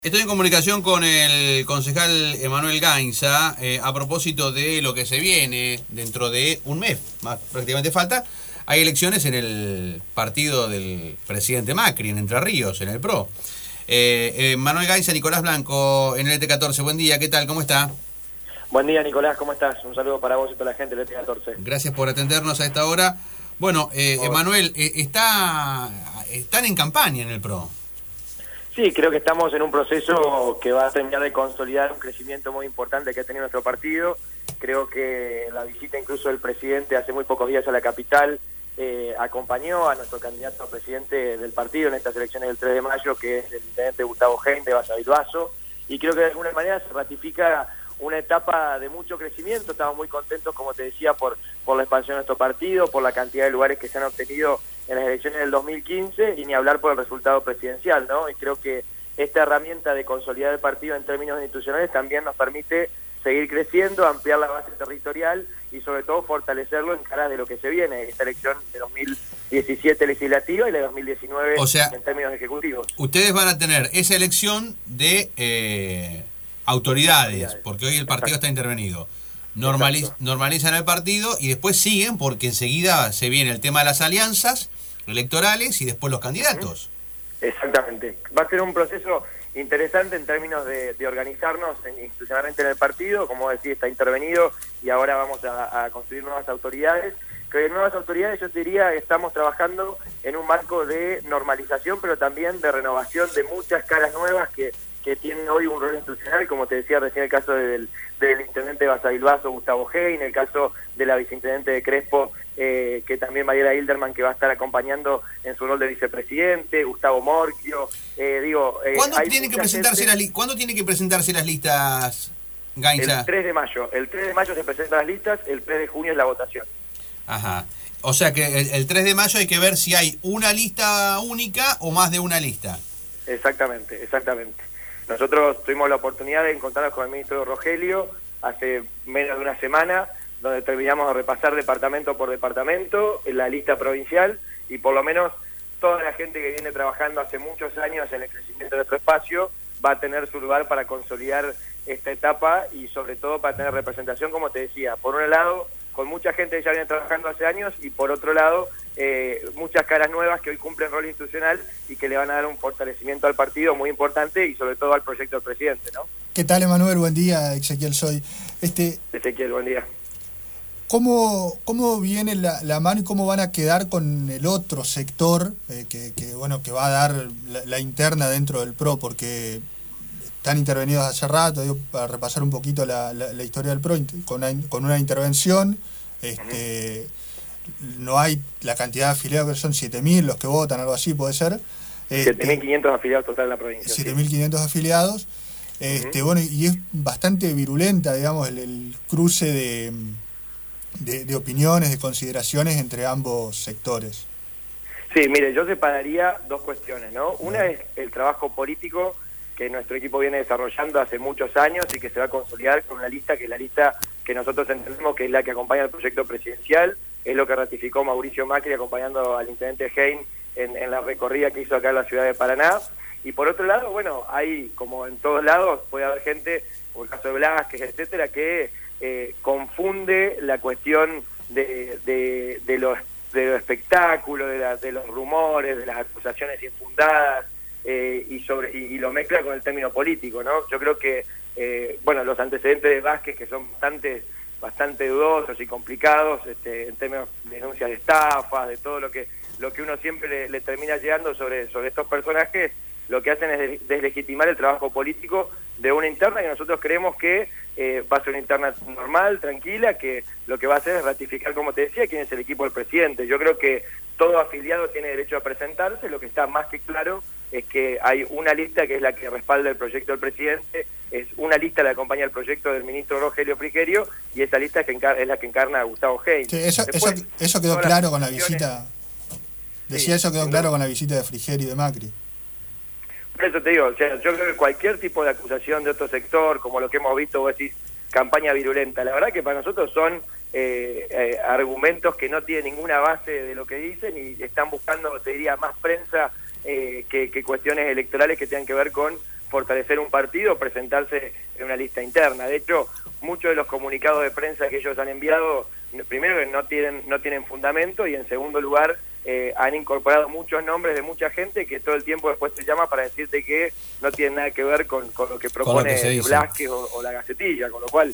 Estoy en comunicación con el concejal Emanuel Gainza a propósito de lo que se viene dentro de un mes, más prácticamente falta. Hay elecciones en el partido del presidente Macri, en Entre Ríos, en el PRO. Emanuel Gainza, Nicolás Blanco, en el ET14. Buen día, ¿qué tal? ¿Cómo está? Buen día, Nicolás, ¿cómo estás? Un saludo para vos y toda la gente del ET14. Gracias por atendernos a esta hora. Bueno, Emanuel, están en campaña en el PRO. Sí, creo que estamos en un proceso que va a terminar de consolidar un crecimiento muy importante que ha tenido nuestro partido. Creo que la visita incluso del presidente hace muy pocos días a la capital acompañó a nuestro candidato a presidente del partido en estas elecciones del 3 de mayo, que es el intendente Gustavo Hein de Basavilbaso, y creo que de alguna manera se ratifica una etapa de mucho crecimiento. Estamos muy contentos, como te decía, por la expansión de nuestro partido, por la cantidad de lugares que se han obtenido en las elecciones del 2015 y ni hablar por el resultado presidencial, ¿no? Y creo que esta herramienta de consolidar el partido en términos institucionales también nos permite seguir creciendo, ampliar la base territorial y sobre todo fortalecerlo en caras de lo que se viene, esta elección de 2017 legislativa y la de 2019 en términos ejecutivos. Ustedes van a tener esa elección de autoridades, porque hoy el partido está intervenido. Normalizan el partido y después siguen, porque enseguida se viene el tema de las alianzas electorales y después los candidatos. Exactamente. Va a ser un proceso interesante en términos de organizarnos institucionalmente en el partido. Como decía, está intervenido y ahora vamos a construir nuevas autoridades. Que nuevas autoridades, yo te diría, estamos trabajando en un marco de normalización, pero también de renovación de muchas caras nuevas que tienen hoy un rol institucional, como te decía recién el caso del intendente de Basavilbaso, Gustavo Hein, el caso de la viceintendente de Crespo, que también Mariela Hilderman, que va a estar acompañando en su rol de vicepresidente, Gustavo Morquio, ¿Cuándo tienen que presentarse las listas, Gainza? El 3 de mayo. El 3 de mayo se presentan las listas, el 3 de junio es la votación. Ajá. O sea que el 3 de mayo hay que ver si hay una lista única o más de una lista. Exactamente. Nosotros tuvimos la oportunidad de encontrarnos con el ministro Rogelio hace menos de una semana, donde terminamos de repasar departamento por departamento en la lista provincial, y por lo menos toda la gente que viene trabajando hace muchos años en el crecimiento de nuestro espacio va a tener su lugar para consolidar esta etapa y sobre todo para tener representación, como te decía, por un lado con mucha gente que ya viene trabajando hace años y por otro lado muchas caras nuevas que hoy cumplen rol institucional y que le van a dar un fortalecimiento al partido muy importante y sobre todo al proyecto del presidente, ¿no? ¿Qué tal, Emanuel? Buen día, Ezequiel soy. Ezequiel, buen día. ¿Cómo viene la mano y cómo van a quedar con el otro sector que va a dar la interna dentro del PRO? Porque están intervenidos hace rato, para repasar un poquito la historia del PRO, con una intervención, no hay la cantidad de afiliados, que son 7.000 los que votan, algo así puede ser. 7.500 afiliados total en la provincia. 7.500 afiliados. Y es bastante virulenta, digamos, el cruce de opiniones, de consideraciones entre ambos sectores. Sí, mire, yo separaría dos cuestiones, ¿no? Una es el trabajo político que nuestro equipo viene desarrollando hace muchos años y que se va a consolidar con una lista que es la lista que nosotros entendemos que es la que acompaña al proyecto presidencial, es lo que ratificó Mauricio Macri acompañando al intendente Hein en la recorrida que hizo acá en la ciudad de Paraná. Y por otro lado, bueno, hay, como en todos lados, puede haber gente, como el caso de Blasquez, etcétera, que confunde la cuestión de lo espectáculo, de los rumores, de las acusaciones infundadas, y lo mezcla con el término político, ¿no? Yo creo que los antecedentes de Vázquez, que son bastante dudosos y complicados, en términos de denuncias de estafas, de todo lo que uno siempre le termina llegando sobre estos personajes, lo que hacen es deslegitimar el trabajo político de una interna que nosotros creemos que va a ser una interna normal, tranquila, que lo que va a hacer es ratificar, como te decía, quién es el equipo del presidente. Yo creo que todo afiliado tiene derecho a presentarse, lo que está más que claro es que hay una lista que es la que respalda el proyecto del presidente, es una lista que acompaña el proyecto del ministro Rogelio Frigerio, y esa lista es la que encarna a Gustavo Hein. Sí, eso quedó claro con la visita. Decía, eso quedó claro con la visita de Frigerio y de Macri. Por eso te digo, o sea, yo creo que cualquier tipo de acusación de otro sector, como lo que hemos visto, vos decís, campaña virulenta, la verdad que para nosotros son argumentos que no tienen ninguna base de lo que dicen y están buscando, te diría, más prensa que cuestiones electorales que tengan que ver con fortalecer un partido, presentarse en una lista interna. De hecho, muchos de los comunicados de prensa que ellos han enviado, primero que no tienen fundamento, y en segundo lugar han incorporado muchos nombres de mucha gente que todo el tiempo después te llama para decirte que no tienen nada que ver con lo que propone Blasquez o la Gacetilla, con lo cual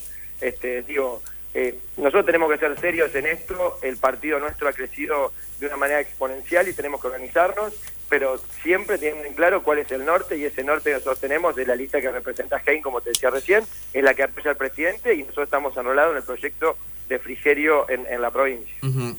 nosotros tenemos que ser serios en esto. El partido nuestro ha crecido de una manera exponencial y tenemos que organizarnos, pero siempre teniendo en claro cuál es el norte, y ese norte que nosotros tenemos de la lista que representa Hein, como te decía recién, es la que apoya al presidente, y nosotros estamos enrolados en el proyecto de Frigerio en la provincia.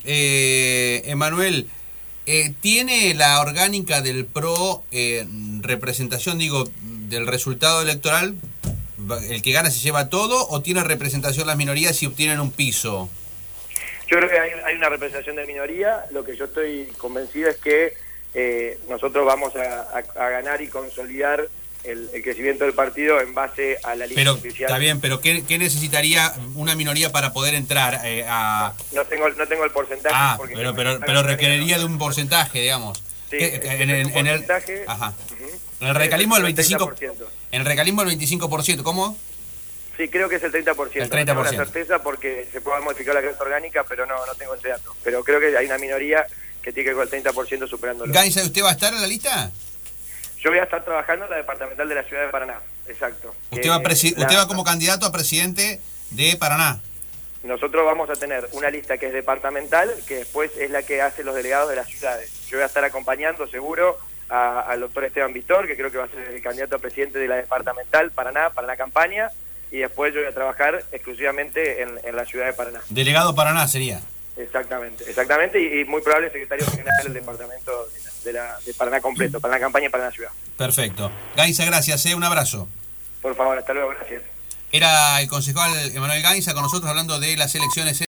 Emanuel, ¿tiene la orgánica del PRO representación, del resultado electoral? ¿El que gana se lleva todo, o tiene representación las minorías si obtienen un piso? Yo creo que hay una representación de minoría. Lo que yo estoy convencido es que nosotros vamos a ganar y consolidar el crecimiento del partido en base a la lista oficial. Está bien, pero ¿qué necesitaría una minoría para poder entrar No tengo el porcentaje. Porque pero requeriría de un porcentaje, digamos. Sí, en el radicalismo del 25%. En el radicalismo del 25%, ¿cómo? Sí, creo que es el 30%. El 30%. No tengo la certeza porque se puede modificar la carta orgánica, pero no tengo ese dato. Pero creo que hay una minoría que tiene que ver con el 30% superándolo. Gainza, ¿usted va a estar en la lista? Yo voy a estar trabajando en la departamental de la ciudad de Paraná, exacto. Usted va como candidato a presidente de Paraná. Nosotros vamos a tener una lista que es departamental, que después es la que hace los delegados de las ciudades. Yo voy a estar acompañando seguro al doctor Esteban Vitor, que creo que va a ser el candidato a presidente de la departamental Paraná campaña, y después yo voy a trabajar exclusivamente en la ciudad de Paraná. Delegado Paraná sería. Exactamente, y muy probable secretario general del departamento de Paraná completo, Paraná campaña y Paraná ciudad. Perfecto. Gainza, gracias, un abrazo. Por favor, hasta luego, gracias. Era el concejal Emanuel Gainza con nosotros hablando de las elecciones